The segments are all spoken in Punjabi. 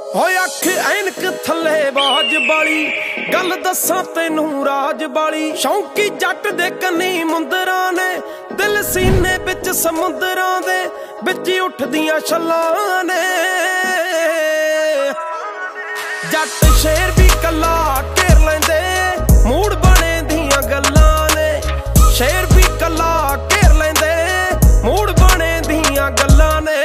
ਹੋਏ ਅੱਖ ਐਨਕ ਥੱਲੇ ਬਾਜ ਵਾਲੀ ਗੱਲ ਦੱਸਾਂ ਤੈਨੂੰ ਰਾਜ ਵਾਲੀ। ਸ਼ੌਂਕੀ ਜੱਟ ਦੇ ਕੰਨੀ ਮੁੰਦਰਾਂ ਨੇ ਦਿਲ ਸੀਨੇ ਵਿੱਚ ਸਮੁੰਦਰਾਂ ਦੇ ਵਿੱਚ ਉੱਠਦੀਆਂ ਛੱਲਾਂ ਨੇ। ਜੱਟ ਸ਼ੇਰ ਵੀ ਕੱਲਾ ਘੇਰ ਲੈਂਦੇ ਮੂਡ ਬਣੇ ਦੀਆਂ ਗੱਲਾਂ ਨੇ। ਸ਼ੇਰ ਵੀ ਕੱਲਾ ਘੇਰ ਲੈਂਦੇ ਮੂਡ ਬਣੇ ਦੀਆਂ ਗੱਲਾਂ ਨੇ।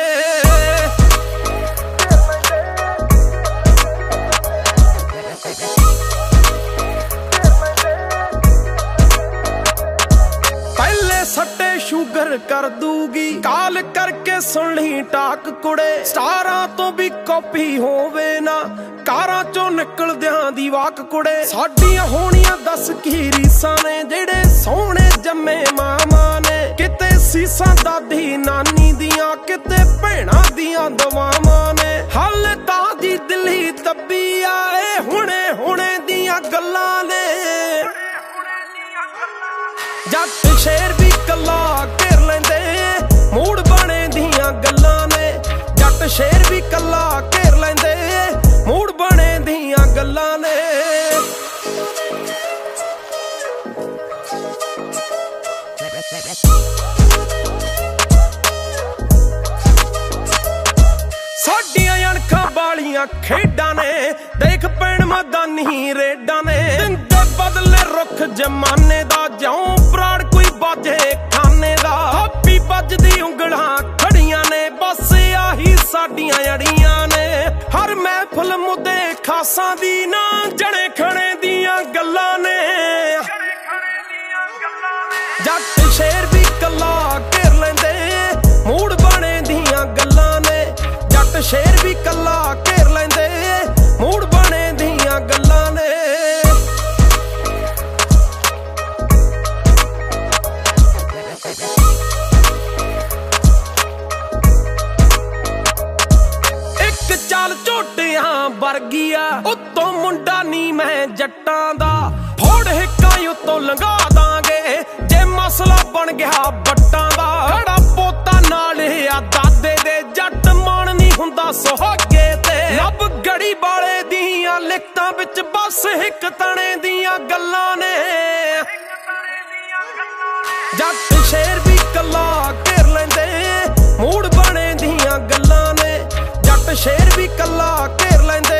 ਪਹਿਲੇ ਸੱਟੇ ਸ਼ੂਗਰ ਕਰ ਦੂਗੀ ਕਾਲ ਕਰਕੇ ਸੁਣ ਲਈ ਟਾਕ ਕੁੜੇ। ਸਟਾਰਾਂ ਤੋਂ ਵੀ ਕਾਪੀ ਹੋਵੇ ਨਾ ਕਾਰਾਂ ਚੋਂ ਨਿਕਲਦਿਆਂ ਦੀ ਵਾਕ ਕੁੜੇ। ਸਾਡੀਆਂ ਹੋਣੀਆਂ ਦੱਸ ਕੀ ਰੀਸਾਂ ਨੇ ਜਿਹੜੇ ਸੋਹਣੇ ਜੰਮੇ ਮਾਵਾਂ ਨੇ। ਕਿਤੇ ਸੀਸਾਂ ਦਾਦੀ ਨਾਨੀ ਦੀਆਂ ਕਿਤੇ ਭੈਣਾਂ ਦੀਆਂ ਦਵਾਵਾਂ ਨੇ। ਹਾਲੇ ਤਾਂ ਜੀ ਦਿੱਲੀ ਦੱਬੀ ਆਏ ਹੁਣੇ ਹੁਣੇ ਦੀਆਂ ਗੱਲਾਂ ਨੇ। ਜੱਟ ਸ਼ੇਰ ਵੀ ਕੱਲਾ ਘੇਰ ਲੈਂਦੇ ਮੂਡ ਬਣੇ ਦੀਆਂ ਗੱਲਾਂ ਨੇ। ਜੱਟ ਸ਼ੇਰ ਵੀ ਕੱਲਾ ਘੇਰ ਲੈਂਦੇ ਮੂਡ ਬਣੇ ਦੀਆਂ ਗੱਲਾਂ ਨੇ। ਸਾਡੀਆਂ ਅਣਖਾਂ ਵਾਲੀਆਂ ਖੇਡਾਂ ਨੇ ਦੇਖ ਪੈਣ ਮੈਦਾਨੀ ਰੇਡਾਂ ਨੇ। ਦਿੰਦੇ ਬਦਲੇ ਰੁੱਖ ਜਮਾਨੇ ਦਾ ਜਿਉਂ ਪ੍ਰਾੜ ਕੋਈ ਬਾਜੇ ਖਾਨੇ ਦਾ। ਹਾਪੀ ਵੱਜਦੀ ਉਂਗਲਾਂ ਖੜੀਆਂ ਨੇ ਬਸ ਆਹੀ ਸਾਡੀਆਂ ਅੜੀਆਂ ਨੇ। ਹਰ ਮਹਿਫਲ ਮੁੱਦੇ ਖਾਸਾਂ ਦੀ ਨਾ ਜਣੇ ਖਣੇ ਦੀਆਂ ਗੱਲਾਂ ਨੇ। ਜੱਟ ਸ਼ੇਰ ਵੀ ਕੱਲਾ ਘੇਰ ਲੈਂਦੇ ਮੂਡ ਬਣੇ ਦੀਆਂ ਗੱਲਾਂ ਨੇ। ਜੱਟ ਸ਼ੇਰ ਵੀ ਕੱਲਾ ਘੇਰ ਲੈਂਦੇ ਮੂਡ ਬਣੇ ਦੀਆਂ ਗੱਲਾਂ ਨੇ। ਇੱਕ ਚਾਲ ਝੋਟਿਆਂ ਵਰਗੀ ਆ ਉੱਤੋਂ ਮੁੰਡਾ ਨੀ ਮੈਂ ਜੱਟਾਂ ਦਾ। ਫੋੜ ਹਿੱਕਾਂ ਉੱਤੋਂ ਲੰਘਾ ਦਾਂਗੇ ਜੇ ਮਸਲਾ ਬਣ ਗਿਆ ਬੱਟਾਂ ਦਾ। ਖੜਾ ਪੋਤਾ ਨਾਲ ਆ ਦਾਦੇ ਦੇ ਜੱਟ ਮਾਣ ਨੀ ਹੁੰਦਾ ਸੁਹਾਗੇ ਤੇ। ਰੱਬ ਗੜੀ ਵਾਲੇ ਦੀਆਂ ਲਿਖਤਾਂ ਵਿੱਚ ਬਸ ਇੱਕ ਤਣੇ ਦੀਆਂ ਗੱਲਾਂ ਨੇ। ਜੱਟ ਸ਼ੇਰ ਵੀ ਕੱਲਾ ਘੇਰ ਲੈਂਦੇ ਮੂਡ ਬਣੇ ਦੀਆਂ ਗੱਲਾਂ ਨੇ। ਜੱਟ ਸ਼ੇਰ ਵੀ ਕੱਲਾ ਘੇਰ ਲੈਂਦੇ